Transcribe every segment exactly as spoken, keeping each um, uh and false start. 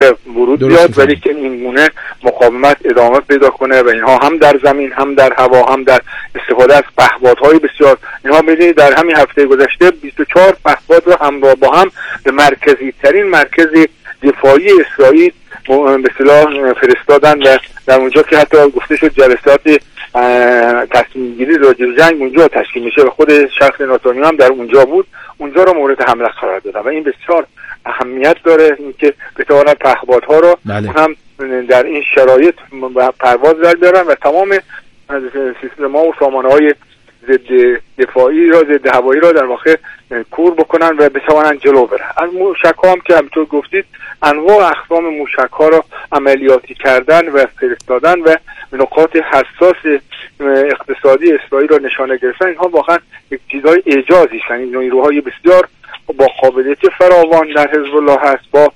نتونه ورود بیاد، ولی که این گونه مقاومت ادامه پیدا کنه و اینها هم در زمین هم در هوا هم در استفاده از پهپادهای بسیار. اینها می‌بینید در همین هفته گذشته بیست و چهار پهپاد رو همراه با هم به مرکزی ترین مرکز دفاعی اسرائیل به اصطلاح فرستادن و در اونجا که حتی گفته شد جلسات تصمیم گیری راجع به جنگ اونجا تشکیل میشه و خود شخص نتانیاهو هم در اونجا بود، اونجا رو مورد حمله قرار دادن و این بسیار اهمیت داره اینکه بتوانن پهپادها رو هم در این شرایط پرواز در بیارن و تمام سیستم‌ها و سامانه‌های ضد دفاعی را ضد هوایی را در واقع کور بکنن و بتوانن جلو برن. از موشک‌ها هم که همونطور گفتید انواع اقسام موشک‌ها را عملیاتی کردن و فرستادن و نقاط حساس اقتصادی اسرائیل را نشانه گرفتن. اینها واقعا یک چیزای اعجازی هستند. این نیروهای بسیار با قابلیت فراوان در حزب الله هست، با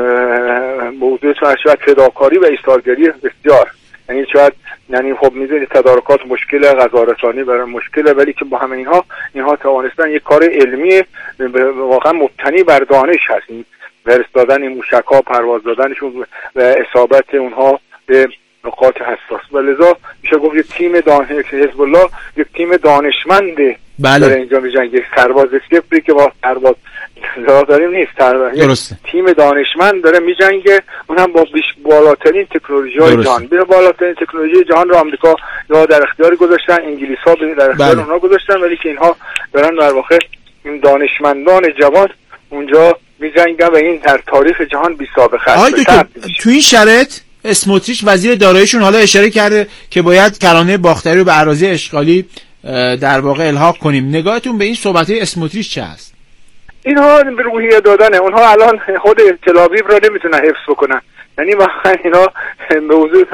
موضوع شاید فداکاری و ایثارگری بسیار. یعنی شاید یعنی خب می‌دونید تدارکات مشکل، غذا رسانی برای مشکله، ولی که با همه اینها اینها توانستن یک کار علمی واقعا مبتنی بر دانش هست، این فرستادن این موشک‌ها، پرواز دادنشون و اصابت اونها به نقاط حساس. و لذا میشه گفت یک تیم دانش حزب الله یک تیم دانشمند بله. در اینجا میجنگه. یک سرباز سپری که با سرباز داریم نیست، درسته. تیم دانشمند داره میجنگه، اونم با بیش بالاترین تکنولوژی‌های جهان. به بالاترین تکنولوژی جهان رو آمریکا یا در اختیار گذاشتن، انگلیس‌ها در اختیار اونها گذاشتن، ولی که اینها دارن در واقع این دانشمندان جوان اونجا میجنگن و این در تاریخ جهان بی سابقه است. تو این شرایط اسموتریچ وزیر داراییشون حالا اشاره کرده که باید کرانه باختری رو به اراضی اشغالی در واقع الحاق کنیم. نگاهتون به این صحبت‌های اسموتریچ چه است؟ اینها به روحیه دادنه. اونها الان خود تل‌آویو را نمیتونن حفظ بکنن. یعنی واقعا اینا موضوع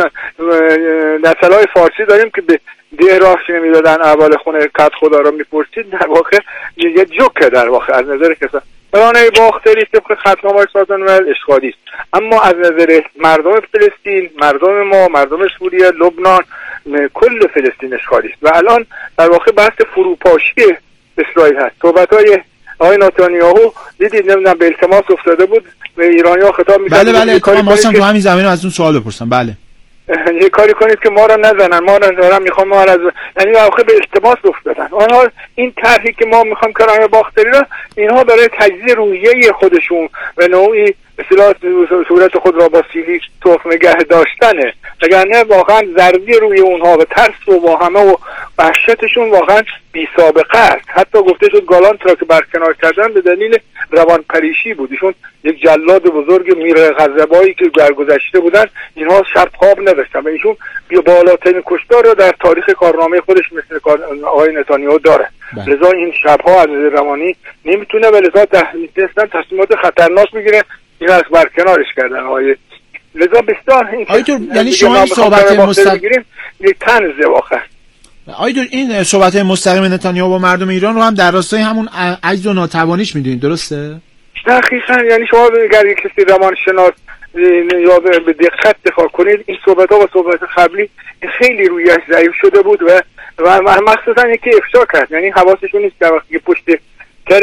در صلاح فارسی داریم که به ده راهش نمیدادن اول خونه کت خدا را میپرسید، در واقع یه جوکه در واقع از نظر کسا کرانه باختری طبق ختنامه‌های سازمان ملل اشغالی است. اما از نظر مردم فلسطین، مردم ما، مردم سوریه، لبنان، کل فلسطین اشغالی است و الان در واقع بحث فروپاشی اسرائیل هست. صحبت‌های آقای نتانیاهو دیدید نمیدونم به التماس افتاده بود به ایرانی‌ها خطاب می‌کرد. بله بله اتفاقا واسم تو همین زمینه از اون سوال بپرسم. بله یه کاری کنید که ما را نزنن، ما را دارن میخوام ما را از یعنی واقعا به التماس افتادن. آنها این طرحی که ما میخوام کرانه باختری را اینها برای تجزیه روحیه خودشون و نوعی اصطلاح صورت خود را با سیلی تخم نگه داشتنه، وگرنه واقعا ضربی روی اونها و ترس و واهمه و وحشتشون واقعا بی سابقه است. حتی گفته شد گالانت را که برکنار کردن به دلیل روان پریشی بود. ایشون یک جلاد بزرگ میر غضبایی که درگذشته بودن، اینها شب خواب نداشتن و ایشون بیا بالاترین کشتار را در تاریخ کارنامه خودش مثل آقای نتانیاهو داره. لذا این شبها از روانی نمیتونه و لذا میتونستن تصمیمات خطرناک بگیره، این از برکنارش کردن آقای. لذا بسیار این یعنی شما این صحبت مستقیم یک طنز واقعا آیدون این صحبت مستقیم نتانیاهو با مردم ایران رو هم در راستای همون عجز و ناتوانیش میدونید، درسته؟ دقیقاً. یعنی شما اگر یک کسی روانشناس یا به دقت دفاع کنید، این صحبت ها و صحبت قبلی خیلی رویش ضعیف شده بود و و مخصوصا یکی افشا کرد. یعنی حواسشون نیست در وقتی که پشت تر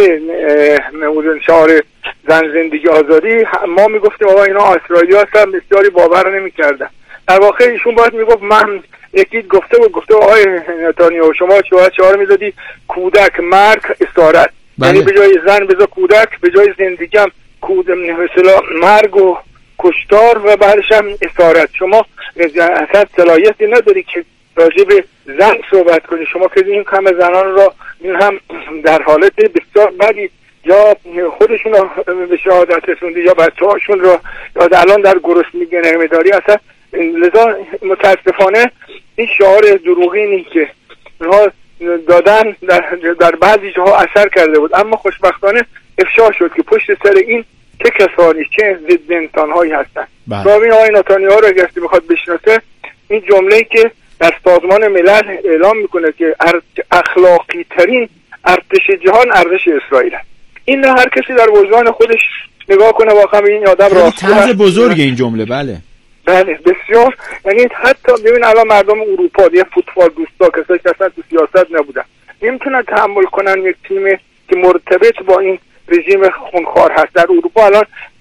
موضوع شعار زن زندگی آزادی ما میگفتیم آقا اینا اسرائیلی هستن، بسیاری باور نمیکردن. در واقع ایشون باید میگفت من یکی گفته بود گفته آقای نتانیاهو شما شعار شعار میزدی کودک مرگ اسارت، یعنی به جای زن بذار کودک، به جای زندگی هم کود مثلا مرگ و کشتار و بعدش هم اسارت. شما اصلا صلاحیتی نداری که راجع به زن صحبت کنی. شما که این کم زنان را این هم در حالت بسیار بدی یا خودشون را به شهادت رسوندی یا بچه هاشون را یا الان در گرسنگی نگهداری اصلا. لذا متاسفانه این شعار دروغینی که اونها دادن در, در بعضی جاها اثر کرده بود، اما خوشبختانه افشا شد که پشت سر این چه کسانی چه ضد انسان‌هایی هستند. راوی آقای نتانیاهو را اگر بخواد بشناسه، این جمله‌ای که در سازمان ملل اعلام میکنه که اخلاقی ترین ارتش جهان ارتش اسرائیل است، این هر کسی در وجدان خودش نگاه کنه واقعا این آدم راست طرز بزرگ این جمله. بله بله بسیار. یعنی حتی ببین الان مردم اروپا یه فوتبال دوستا کسایی که اصلا تو سیاست نبودن نمیتونن تحمل کنن یک تیم که مرتبط با این رژیم خونخوار هست. در اروپا الان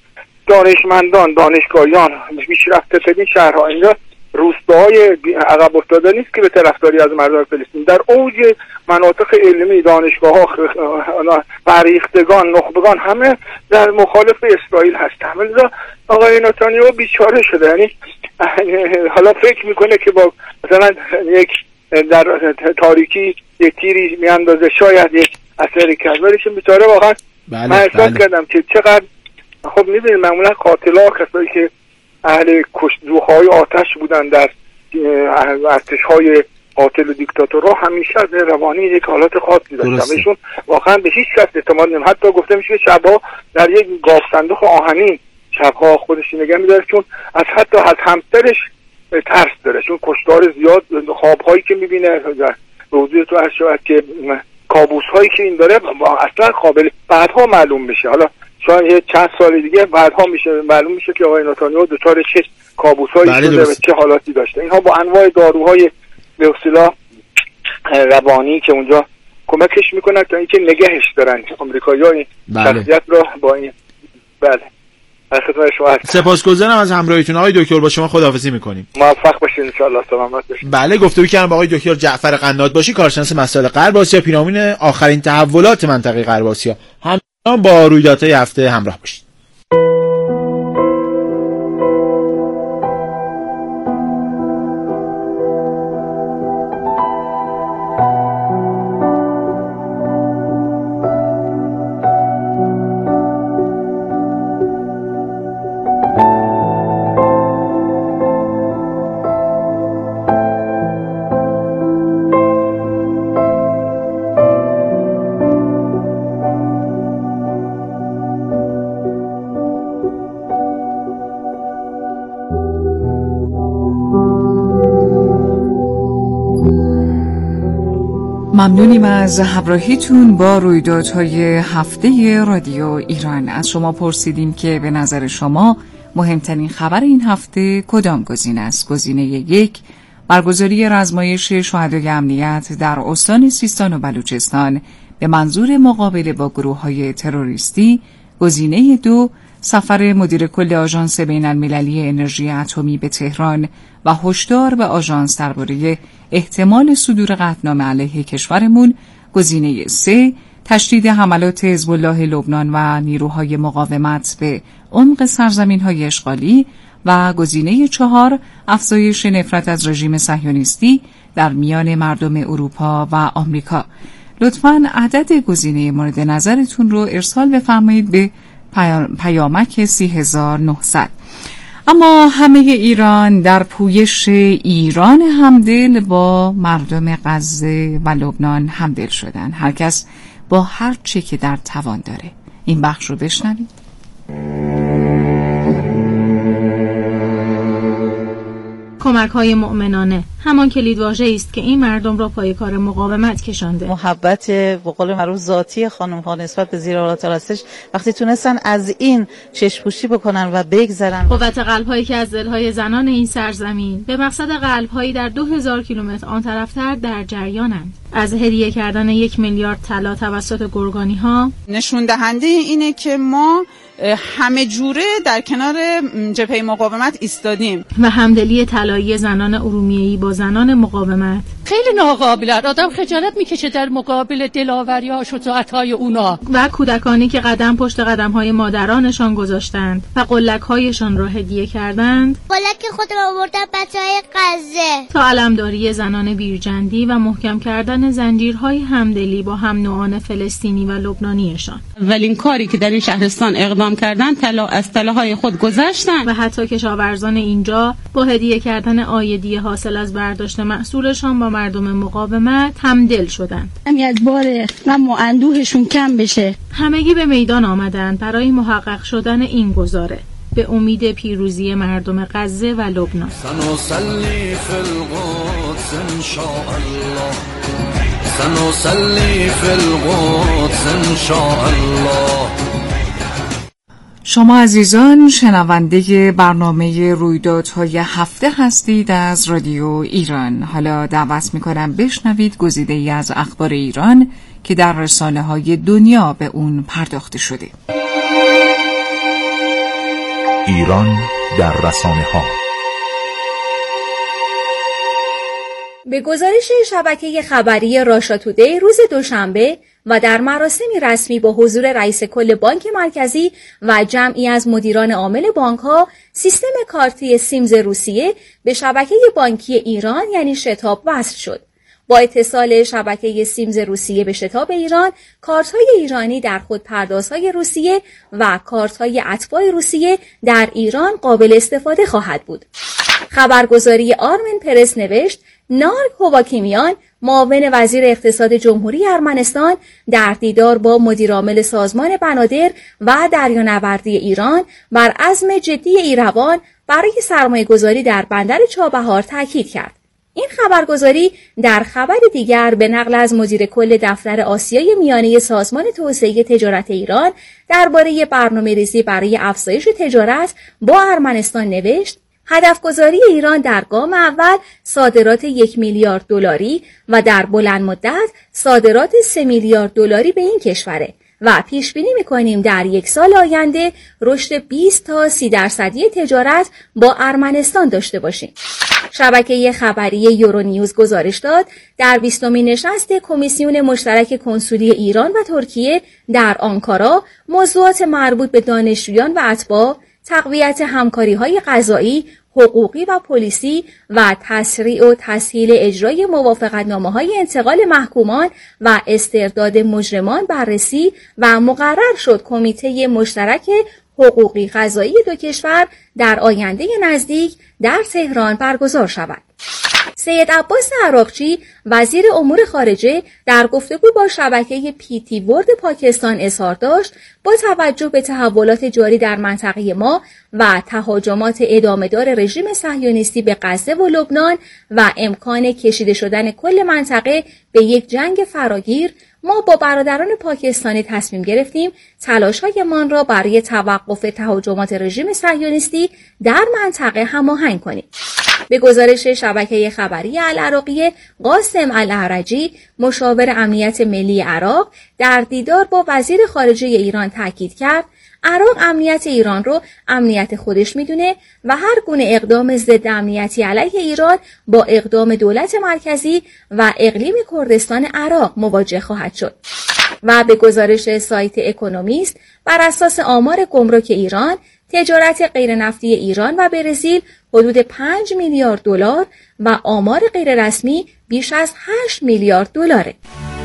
دانشمندان، دانشگاهیان، پیشرفته ترین شهرها، اینجا روستاهای عقب افتاده نیست که به طرفداری از مردم فلسطین. در اوج مناطق علمی، دانشگاه‌ها، فرهیختگان، نخبگان همه در مخالف اسرائیل هستند. لذا آقای نتانیاهو بیچاره شده، یعنی حالا فکر میکنه که با مثلا یک در تاریکی یک تیری میاندازه، شاید یک اثری کرد، ولی بیچاره واقعا بله، من احساس بله. کردم که چقدر خب می‌بینید معمولا قاتل‌ها کسایی که اهل کشت‌های آتش بودن در ارتش‌های قاتل و دیکتاتورها همیشه از روانی یک حالات خاصی داشتن. ایشون واقعا به هیچ کس اعتماد نمی‌کنه. حتی گفته میشه شب‌ها در یک گاف صندوق آهنین شب‌ها خودش نگه می‌داره، چون از حتی از همسرش ترس داره، چون کشتار زیاد، خواب‌هایی که می‌بینه روزی تو اشعار که کابوس‌هایی که این داره اصلا قابل بعدها معلوم میشه. حالا شاید یه چند سال دیگه بعدها میشه معلوم میشه که آقای نتانیاهو دچار چه کابوس‌هایی بله شده و چه حالاتی داشته. اینها با انواع داروهای به اصطلاح روانی که اونجا کمکش میکنن تا اینکه نگهش دارن آمریکایی‌ها این بله. شخصیت رو با این بله خدمت شما هستم. سپاسگزارم از همراهیتون آقای دکتر، با شما خداحافظی میکنیم. موفق باشید ان شاء الله، سلامت باشید. بله، گفتگو کردم با آقای دکتر جعفر قنات باشی، کارشناس مسائل غرب آسیا، پیرامون آخرین تحولات منطقه غرب آسیا. همچنان با رویدادهای هفته همراه باشید. ممنونیم از همراهیتون با رویدادهای هفته رادیو ایران. از شما پرسیدیم که به نظر شما مهمترین خبر این هفته کدام گزینه است؟ گزینه یک، برگزاری رزمایش شهدای امنیت در استان سیستان و بلوچستان به منظور مقابله با گروه‌های تروریستی. گزینه دو، سفر مدیر کل آژانس بین‌المللی انرژی اتمی به تهران و هشدار به آژانس درباره احتمال صدور قطعنامه علیه کشورمون. گزینه سه، تشدید حملات حزب الله لبنان و نیروهای مقاومت به عمق سرزمین‌های اشغالی. و گزینه چهار، افزایش نفرت از رژیم صهیونیستی در میان مردم اروپا و آمریکا. لطفاً عدد گزینه مورد نظرتون رو ارسال بفرمایید به پیامک سی هزار و نهصد. اما همه ایران در پویش ایران همدل با مردم غزه و لبنان همدل شدن، هر کس با هر چه که در توان داره. این بخش رو بشنوید. کمک‌های مؤمنانه همان کلیدواژه‌ای است که این مردم را پای کار مقاومت کشانده. محبت به قول معروف ذاتی خانم‌ها نسبت به زیر الله تعالی هستش. وقتی تونستن از این چشم‌پوشی بکنن و بگذرن، قوت قلب‌هایی که از دل‌های زنان این سرزمین به مقصد قلب‌هایی در دو هزار کیلومتر آن طرفتر در جریانند. از هدیه کردن یک میلیارد طلا توسط گرگانی‌ها نشون دهنده اینه که ما همه جوره در کنار جبهه مقاومت ایستادیم و همدلی طلایی زنان ارومیه‌ای با زنان مقاومت خیلی ناقابله. آدم خجالت میکشه در مقابل دلاوری‌ها و شجاعت‌های اونا. و کودکانی که قدم پشت قدم‌های مادرانشان گذاشتند و قلک‌هایشان را هدیه کردند. قلک خود را آوردن بچه‌های غزه. تا علمداری زنان بیرجندی و محکم کردن زنجیرهای همدلی با هم نوعان فلسطینی و لبنانیشان. اولین کاری که در این شهرستان اقدام کردن طلا از طلاهای خود گذشتن و حتی کشاورزان اینجا با هدیه کردن عایدی حاصل از برداشت محصولشان با مردم مقاومت همدل شدند. همین از بار غم و اندوهشون کم بشه. همگی به میدان آمدند برای محقق شدن این گزاره به امید پیروزی مردم غزه و لبنان. سنصلي في القدس ان شاء الله سنصلي في القدس ان شاء الله. شما عزیزان شنونده برنامه رویدادهای هفته هستید از رادیو ایران. حالا دعوت میکنم بشنوید گزیده‌ای از اخبار ایران که در رسانه‌های دنیا به اون پرداخته شده. ایران در رسانه‌ها. به گزارش شبکه خبری راشا تودی روز دوشنبه و در مراسمی رسمی با حضور رئیس کل بانک مرکزی و جمعی از مدیران عامل بانک‌ها، سیستم کارتی سیمز روسیه به شبکه بانکی ایران یعنی شتاب وصل شد. با اتصال شبکه سیمز روسیه به شتاب ایران، کارت‌های ایرانی در خود پردازهای روسیه و کارت‌های اتباع روسیه در ایران قابل استفاده خواهد بود. خبرگزاری آرمن پرس نوشت نارگ هواکیمیان، معاون وزیر اقتصاد جمهوری ارمنستان، در دیدار با مدیرعامل سازمان بنادر و دریانوردی ایران بر عزم جدی ایروان برای سرمایه‌گذاری در بندر چابهار تاکید کرد. این خبرگزاری در خبر دیگر به نقل از مدیر کل دفتر آسیای میانه سازمان توسعه تجارت ایران درباره برنامه‌ریزی برای افزایش تجارت با ارمنستان نوشت هدفگذاری ایران در گام اول صادرات یک میلیارد دلاری و در بلند مدت صادرات سه میلیارد دلاری به این کشوره و پیش بینی می‌کنیم در یک سال آینده رشد بیست تا سی درصدی تجارت با ارمنستان داشته باشیم. شبکه خبری یورونیوز گزارش داد در بیستمین نشست کمیسیون مشترک کنسولی ایران و ترکیه در آنکارا موضوعات مربوط به دانشجویان و اتباع، تقویت همکاری‌های قضایی، حقوقی و پلیسی و تسریع و تسهیل اجرای موافقتنامه‌های انتقال محکومان و استرداد مجرمان بررسی و مقرر شد کمیته مشترک حقوقی قضایی دو کشور در آینده نزدیک در تهران برگزار شود. سید عباس عراقچی وزیر امور خارجه در گفتگو با شبکه پی تی ورد پاکستان اظهار داشت با توجه به تحولات جاری در منطقه ما و تهاجمات ادامه‌دار رژیم صهیونیستی به غزه و لبنان و امکان کشیده شدن کل منطقه به یک جنگ فراگیر، ما با برادران پاکستانی تصمیم گرفتیم تلاش‌هایمان را برای توقف تهاجمات رژیم صهیونیستی در منطقه هماهنگ کنیم. به گزارش شبکه خبری العراقیه، قاسم الاعرجی مشاور امنیت ملی عراق در دیدار با وزیر خارجه ایران تاکید کرد عراق امنیت ایران رو امنیت خودش میدونه و هر گونه اقدام ضد امنیتی علیه ایران با اقدام دولت مرکزی و اقلیم کردستان عراق مواجه خواهد شد. و به گزارش سایت اکونومیست، بر اساس آمار گمرک ایران، تجارت غیرنفتی ایران و برزیل حدود پنج میلیارد دلار و آمار غیررسمی بیش از هشت میلیارد دلاره.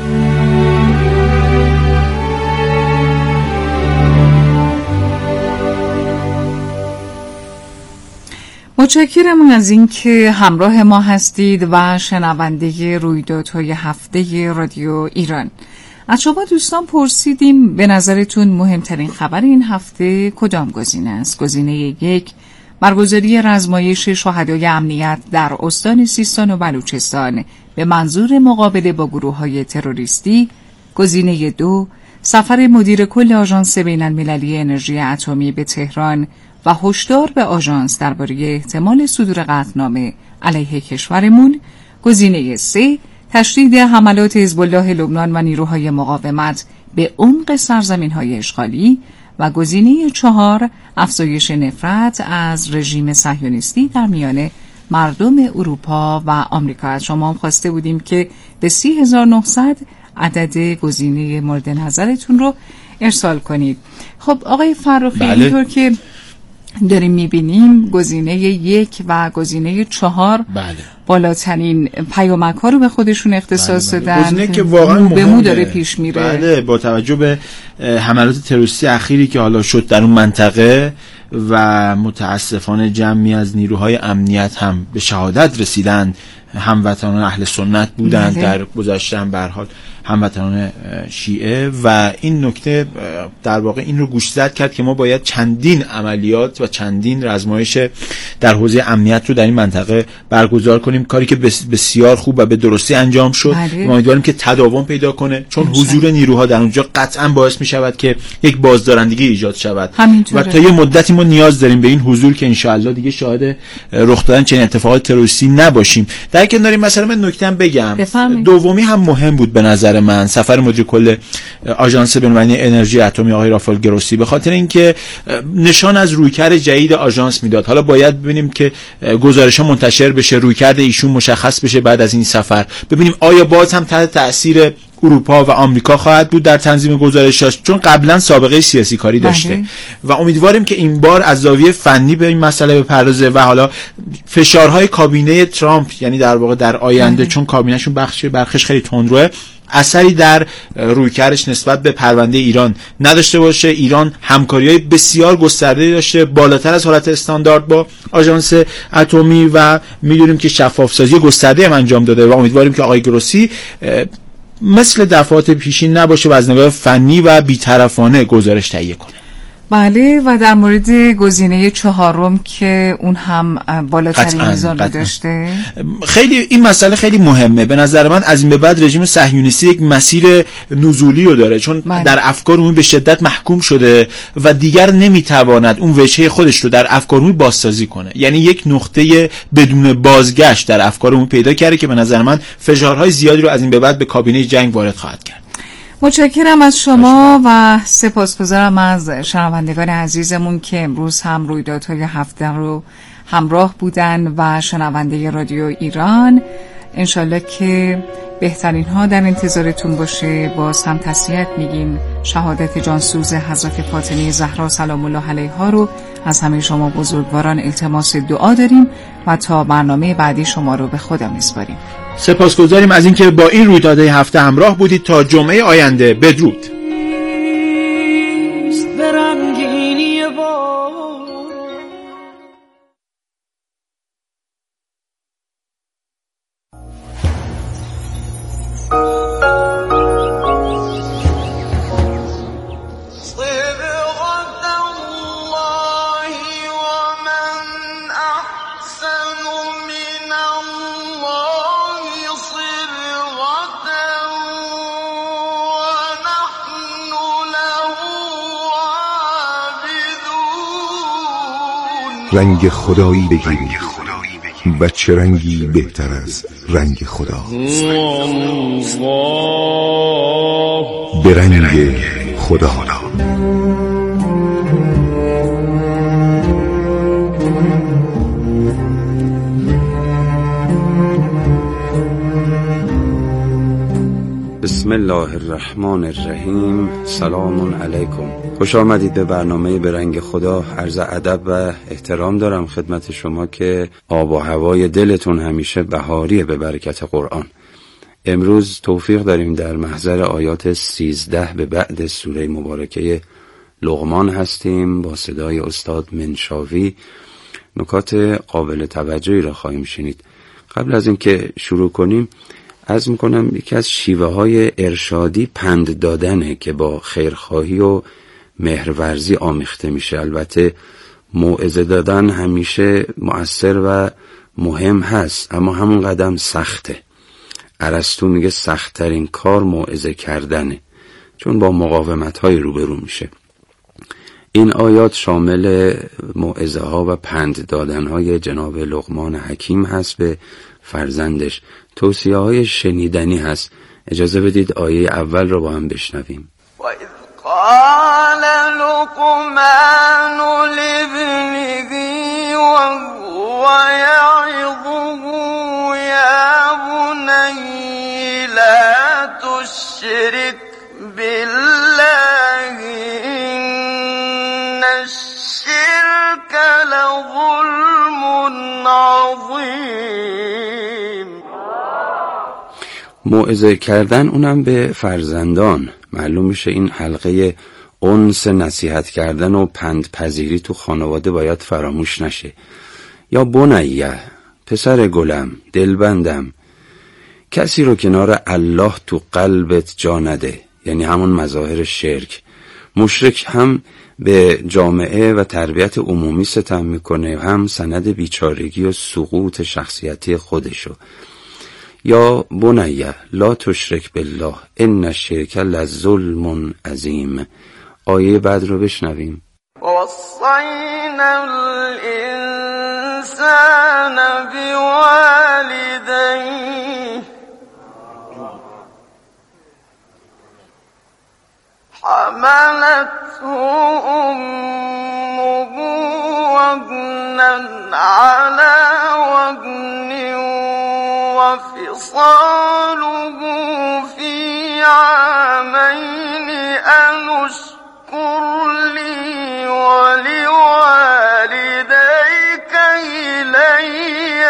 متشکرم از اینکه همراه ما هستید و شنونده رویدادهای هفته رادیو ایران. از شما دوستان پرسیدیم به نظرتون مهمترین خبر این هفته کدام گزینه است؟ گزینه یک، برگزاری رزمایش شهدای امنیت در استان سیستان و بلوچستان به منظور مقابله با گروه‌های تروریستی. گزینه دو، سفر مدیر کل آژانس بین‌المللی انرژی اتمی به تهران و هشدار به آژانس درباره احتمال صدور قطعنامه علیه کشورمون. گزینه سه، تشدید حملات حزب الله لبنان و نیروهای مقاومت به عمق سرزمین‌های اشغالی. و گزینه چهار، افزایش نفرت از رژیم صهیونیستی در میان مردم اروپا و آمریکا. از شما هم خواسته بودیم که به سی هزار و نهصد عدد گزینه مورد نظرتون رو ارسال کنید. خب آقای فرخی، بله. اینطور که داریم میبینیم گزینه یک و گزینه چهار بله. بالاترین پیامک ها رو به خودشون اختصاص بله بله. دادن. گزینه که واقعا به مو داره پیش میره. بله، با توجه به حملات تروریستی اخیری که حالا شد در اون منطقه و متاسفانه جمعی از نیروهای امنیت هم به شهادت رسیدند، هموطنان اهل سنت بودند بله. در گذشته هم به هر حال هموطنان شیعه، و این نکته در واقع این رو گوشزد کرد که ما باید چندین عملیات و چندین رزمایش در حوزه امنیت رو در این منطقه برگزار کنیم، کاری که بسیار خوب و به درستی انجام شد. ما امیدواریم که تداوم پیدا کنه، چون حضور نیروها در اونجا قطعا باعث می شود که یک بازدارندگی ایجاد شود و تا یه مدتی ما نیاز داریم به این حضور که انشاءالله دیگه شاهد رخ دادن چنین اتفاقات تروریستی نباشیم. در کنار این مثلا من نکته بگم، دومی هم مهم بود به نظر من، سفر مدیر کل آژانس بین‌المللی انرژی اتمی آقای رافائل گروسی، به خاطر اینکه نشان از رویکرد جدید آژانس میداد. حالا باید ببینیم که گزارش‌ها منتشر بشه، رویکرد ایشون مشخص بشه بعد از این سفر، ببینیم آیا باز هم تحت تأثیر اروپا و آمریکا خواهد بود در تنظیم گزارشاش، چون قبلا سابقه سیاسی کاری داشته بله. و امیدواریم که این بار از زاویه فنی به این مسئله بپردازه و حالا فشارهای کابینه ترامپ، یعنی در واقع در آینده بله. چون کابینهشون بخش برخش خیلی تندروه، اثری در رویکردش نسبت به پرونده ایران نداشته باشه. ایران همکاری‌های بسیار گسترده داشته بالاتر از حالت استاندارد با آژانس اتمی و می‌دونیم که شفاف‌سازی گسترده هم انجام داده و امیدواریم که آقای گروسی مثل دفعات پیشین نباشه و از نگاه فنی و بی‌طرفانه گزارش تهیه کنه. بله، و در مورد گزینه چهارم که اون هم بالاترین میزان رو داشته، خیلی این مسئله خیلی مهمه به نظر من. از این به بعد رژیم صهیونیستی یک مسیر نزولی رو داره، چون بله. در افکار عمومی به شدت محکوم شده و دیگر نمیتواند اون وجهه خودش رو در افکار عمومی بازسازی کنه. یعنی یک نقطه بدون بازگشت در افکار عمومی پیدا کرده که به نظر من فشارهای زیادی رو از این به بعد به کابینه جنگ وارد خواهد کرد. متشکرم از شما و سپاسگزارم از شنوندگان عزیزمون که امروز هم رویدادهای هفته رو همراه بودن و شنونده رادیو ایران. انشالله که بهترین ها در انتظارتون باشه. باز هم تسلیت میگیم. شهادت جانسوز حضرت فاطمه زهرا سلام الله علیها رو از همه شما بزرگواران التماس دعا داریم و تا برنامه بعدی شما رو به خدا میسپاریم. سپاسگزاریم از اینکه با این رویدادهای هفته همراه بودید. تا جمعه آینده بدرود. رنگ خدایی بگیرید و چه رنگی بهتر از رنگ خدا؟ به رنگ خدا. بسم الله الرحمن الرحیم. سلام علیکم. خوش آمدید به برنامه به رنگ خدا. عرض ادب و احترام دارم خدمت شما که آب و هوای دلتون همیشه بهاریه به برکت قرآن. امروز توفیق داریم در محضر آیات سیزده به بعد سوره مبارکه لقمان هستیم با صدای استاد منشاوی. نکات قابل توجهی را خواهیم شنید. قبل از اینکه شروع کنیم عرض میکنم یکی از شیوه های ارشادی پند دادنه که با خیرخواهی و مهرورزی آمیخته میشه. البته موعظه دادن همیشه مؤثر و مهم هست، اما همون قدم سخته. ارسطو میگه سخت‌ترین کار موعظه کردنه، چون با مقاومت‌های روبرو میشه. این آیات شامل موعظه ها و پند دادن های جناب لقمان حکیم هست به فرزندش. توصیه های شنیدنی هست. اجازه بدید آیه اول رو با هم بشنویم. قال لقمان لابنه وهو يعظه يا بني لا تشرك بالله إن الشرك لظلم عظيم. موعظه کردن اونم به فرزندان. معلوم میشه این حلقه انس نصیحت کردن و پندپذیری تو خانواده باید فراموش نشه. یا بنیه، پسر گلم، دلبندم، کسی رو کنار الله تو قلبت جا نده، یعنی همون مظاهر شرک. مشرک هم به جامعه و تربیت عمومی ستم میکنه، هم سند بیچارگی و سقوط شخصیتی خودشو. یا بنیه لا تشرک بالله ان الشرک لظلم عظیم. آیه بعد رو بشنویم. وصینا الانسان بوالديه حملته امه وهنا على وهن وفصاله في عامين أن اشكر لي ولوالديك إلي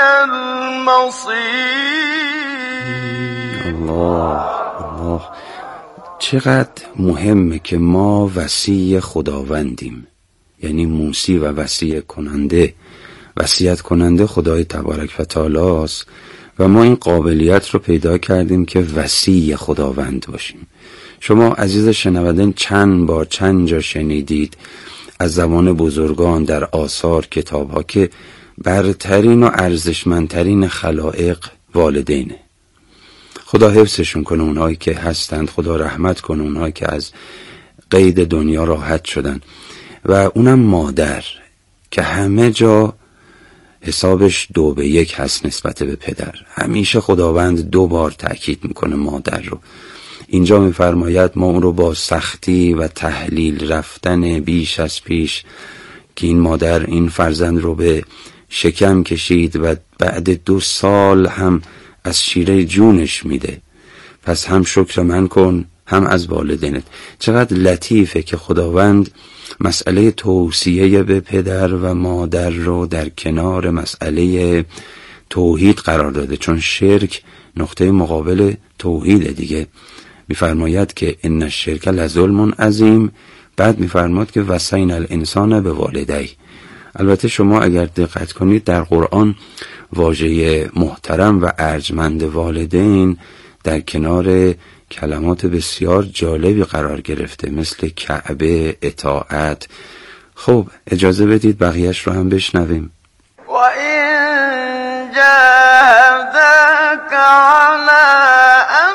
المصير. الله الله، چقدر مهمه که ما وصی خداوندیم، یعنی موصی و وصیت کننده. وصیت کننده خدای تبارک و تعالی است و ما این قابلیت رو پیدا کردیم که وصی خداوند باشیم. شما عزیز شنوندگان چند بار چند جا شنیدید از زبان بزرگان در آثار کتاب‌ها که برترین و ارزشمندترین خلائق والدینه. خدا حفظشون کنه اونهایی که هستند، خدا رحمت کنه اونهایی که از قید دنیا راحت شدن، و اونم مادر که همه جا حسابش دو به یک هست نسبت به پدر. همیشه خداوند دو بار تأکید میکنه مادر رو. اینجا میفرماید ما اون رو با سختی و تحلیل رفتن بیش از پیش که این مادر این فرزند رو به شکم کشید و بعد دو سال هم از شیره جونش میده، پس هم شکر من کن هم از والدینت. چقدر لطیفه که خداوند مسئله توصیه به پدر و مادر رو در کنار مسئله توحید قرار داده، چون شرک نقطه مقابل توحید دیگه. میفرماید که ان الشرک لظلم عظیم، بعد میفرماید که وصینا الانسان بوالدیه. البته شما اگر دقت کنید در قرآن واژه محترم و ارجمند والدین در کنار کلمات بسیار جالبی قرار گرفته، مثل کعبه، اطاعت. خب اجازه بدید بقیهش رو هم بشنویم. و این جاهداک علی ان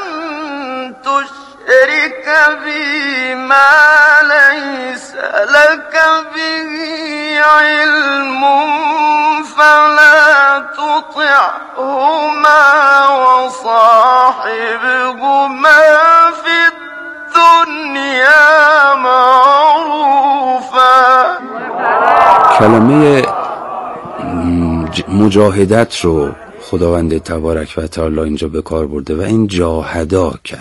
تشرک بی ما لیس لک به علم فلا تطعهما وصاحبهما في الدنيا معروفا. کلمه مجاهدت رو خداوند تبارک و تعالی اینجا به کار برده و این جاهداک،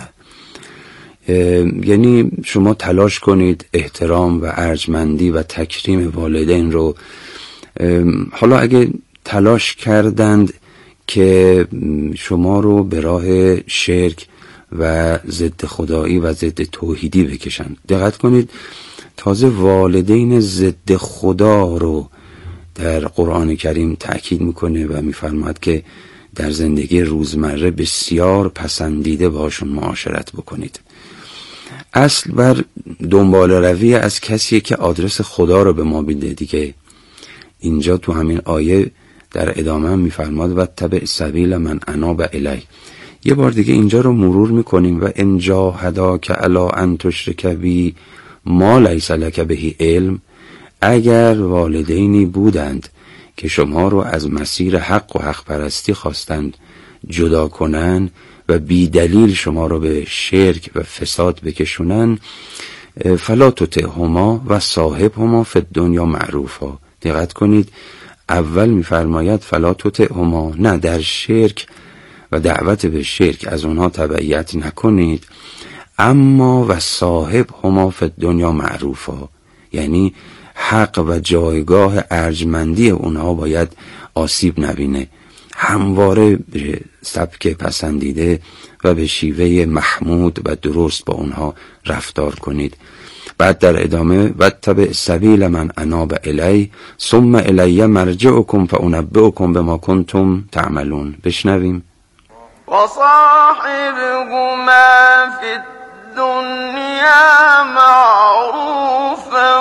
یعنی شما تلاش کنید احترام و ارجمندی و تکریم والدین رو. حالا اگه تلاش کردند که شما رو به راه شرک و ضد خدایی و ضد توحیدی بکشند، دقت کنید تازه والدین ضد خدا رو در قرآن کریم تأکید میکنه و میفرماید که در زندگی روزمره بسیار پسندیده باشون معاشرت بکنید. اصل بر دنبال روی از کسی که آدرس خدا رو به ما میده دیگه. اینجا تو همین آیه در ادامه هم میفرماد و تبع سبیل من اناب الی. یه بار دیگه اینجا رو مرور میکنیم و ان جاهداک علی ان تشرک بی ما لیس لک به علم. اگر والدینی بودند که شما رو از مسیر حق و حق پرستی خواستند جدا کنن و بی دلیل شما رو به شرک و فساد بکشونن، فلا تطعهما و صاحبهما فی الدنیا معروفا. دقت کنید اول میفرماید فلا تطعهما، نه در شرک و دعوت به شرک از اونها تبعیت نکنید، اما و صاحبهما فی الدنیا معروفا، یعنی حق و جایگاه ارجمندی اونها باید آسیب نبینه. همواره به سبک پسندیده و به شیوه محمود و درست با اونها رفتار کنید. بعد در ادامه و تبع سبیل من اناب الی ثم الی مرجعکم فانبئکم بما کنتم تعملون. بشنویم. و صاحبهما فی الدنيا معروفا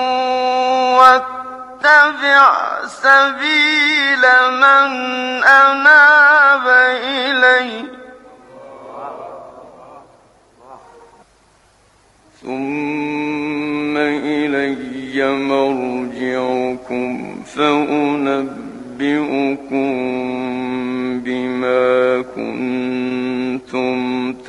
واتبع سبيل من أناب إلي ثم إلي مرجعكم فأنبئكم بما کنتم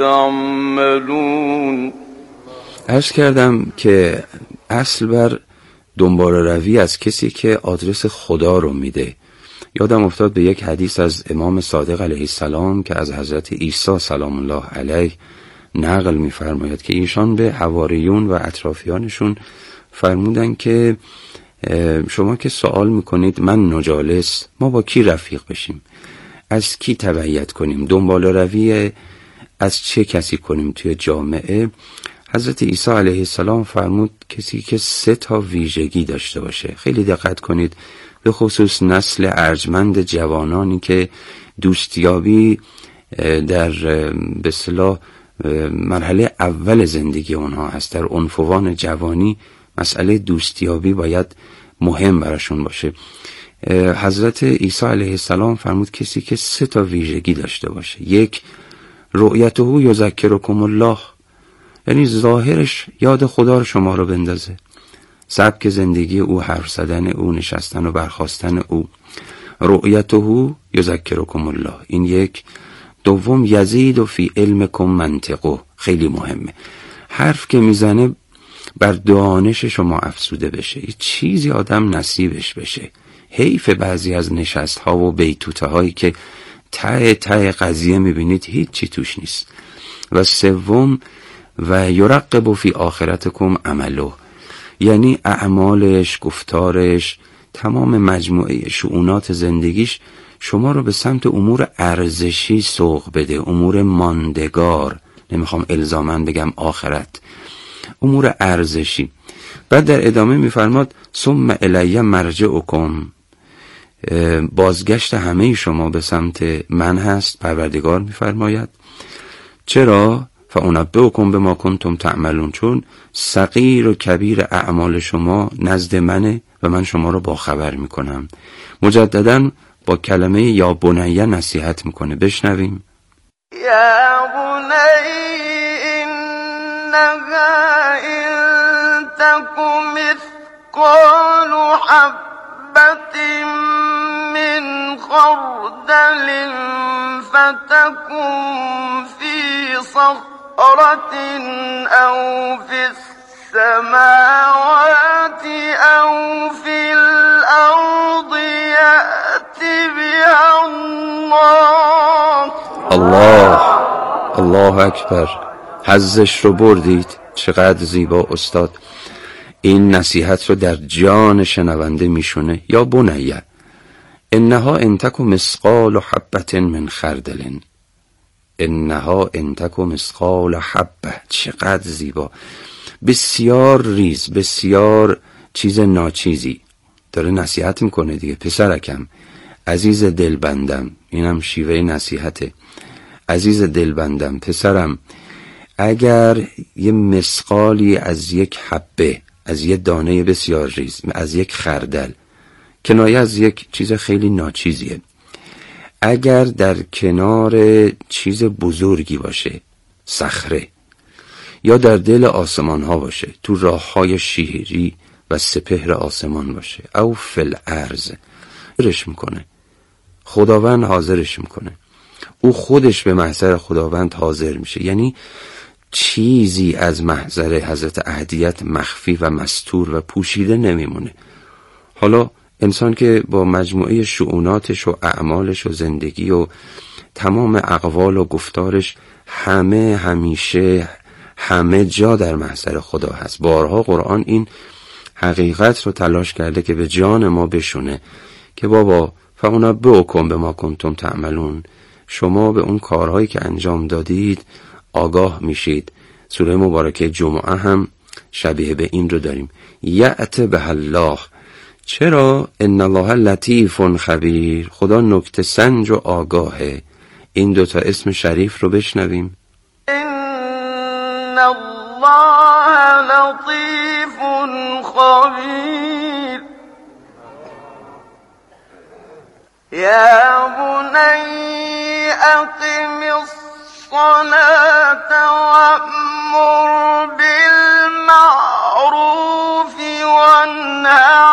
تعملون. عرض کردم که اصل بر دنبال روی از کسی که آدرس خدا رو میده. یادم افتاد به یک حدیث از امام صادق علیه السلام که از حضرت عیسی سلام الله علیه نقل می‌فرماید که ایشان به حواریون و اطرافیانشون فرمودن که شما که سوال میکنید من نجالس، ما با کی رفیق بشیم، از کی تبعیت کنیم، دنبال روی از چه کسی کنیم توی جامعه، حضرت عیسی علیه السلام فرمود کسی که سه تا ویژگی داشته باشه. خیلی دقت کنید، به خصوص نسل ارجمند جوانانی که دوستیابی در به اصطلاح مرحله اول زندگی اونها هست، در عنفوان جوانی مسئله دوستیابی باید مهم براشون باشه. حضرت عیسی علیه السلام فرمود کسی که سه تا ویژگی داشته باشه. یک، رؤیته یذکرکم الله، یعنی ظاهرش یاد خدا رو شما رو بندازه، سبک زندگی او، حرف زدن او، نشستن و برخاستن او. رؤیته یذکرکم الله، این یک. دوم، یزید و فی علمکم منطقه، خیلی مهمه، حرف که میزنه بر دانش شما افزوده بشه، یه چیزی آدم نصیبش بشه. حیف بعضی از نشست ها و بیتوته هایی که ته ته قضیه میبینید هیچ چی توش نیست. و سوم، و یرقب فی آخرتکم عمله، یعنی اعمالش، گفتارش، تمام مجموعه شؤونات زندگیش شما رو به سمت امور ارزشی سوق بده، امور ماندگار، نمیخوام الزاماً بگم آخرت، امور ارزشی. بعد در ادامه میفرماد ثم الی مرجعکم، بازگشت همه شما به سمت من هست، پروردگار میفرماید. چرا؟ فانبئکم بما کنتم تعملون، چون صغیر و کبیر اعمال شما نزد منه و من شما رو باخبر میکنم. مجدداً با کلمه یا بنیه نصیحت میکنه، بشنویم. یا بنی انها ان تکم مثقال حبة من خردل فتكن في صخرة او في السماوات او في الارض یأتی بها الله. الله الله اکبر. حظش رو بردید، چقدر زیبا استاد این نصیحت رو در جان شنونده میشونه. یا بنیه انها ان تک مثقال حبة من خردل، انها ان تک مثقال حبه، چقدر زیبا، بسیار ریز، بسیار چیز ناچیزی. داره نصیحت میکنه دیگه. پسرکم، عزیز دلبندم، اینم شیوه نصیحته، عزیز دلبندم، پسرم، اگر یه مثقالی از یک حبه، از یک دانه بسیار ریز، از یک خردل، کنایه از یک چیز خیلی ناچیزیه، اگر در کنار چیز بزرگی باشه، صخره، یا در دل آسمان ها باشه، تو راه های شیری و سپهر آسمان باشه، او فل ارض، حاضرش میکنه، خداوند حاضرش میکنه، او خودش به محضر خداوند حاضر میشه. یعنی چیزی از محضر حضرت احدیت مخفی و مستور و پوشیده نمیمونه. حالا انسان که با مجموعه شؤوناتش و اعمالش و زندگی و تمام اقوال و گفتارش همه همیشه همه جا در محضر خدا هست. بارها قرآن این حقیقت رو تلاش کرده که به جان ما بشونه که بابا فانبئکم بما کنتم تعملون، شما به اون کارهایی که انجام دادید آگاه میشید. سوره مبارکه جمعه هم شبیه به این رو داریم، یأتی بها الله. چرا؟ ان الله لطیف خبیر، خدا نکته سنج و آگاهه. این دوتا اسم شریف رو بشنویم. ان الله لطيف خبير يا بني أقم الصلاة وأمر بالمعروف وانهى